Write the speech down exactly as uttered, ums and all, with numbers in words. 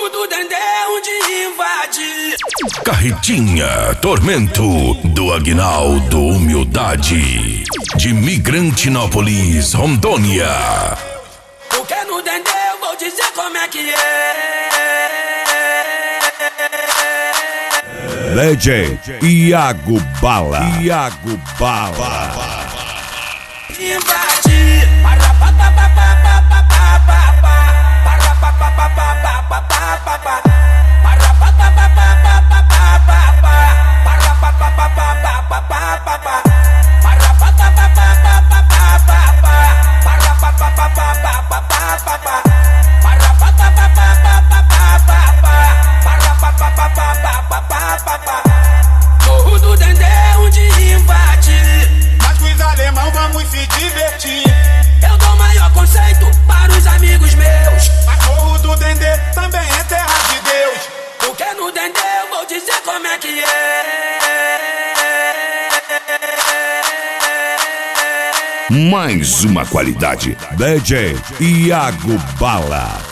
Morro do Dendê onde invade. Carretinha, tormento do Aguinaldo Humildade, de Migrantinópolis, Rondônia. Porque no Dendê eu vou dizer como é que é. D J Iago Bala. Iago Bala. Invade. Para pa pa pa pa pa pa pa pa pa. Para pa pa pa pa pa pa pa pa pa. Para pa pa pa pa pa pa pa pa pa. Para pa pa pa pa pa pa pa pa pa. Para pa pa pa pa pa pa pa pa pa. Para pa pa pa pa pa pa pa pa pa. Para pa pa pa pa pa pa pa pa pa. Para pa pa pa pa pa pa pa pa pa. Morro do Dendê onde invade. Mas com os alemão vamos se divertir. Eu dou maior conceito para os amigos meus. Mas Morro do Dendê também é terra de Deus. Porque no Dendê eu vou dizer como é que é. Mais uma qualidade. D J Iago Bala.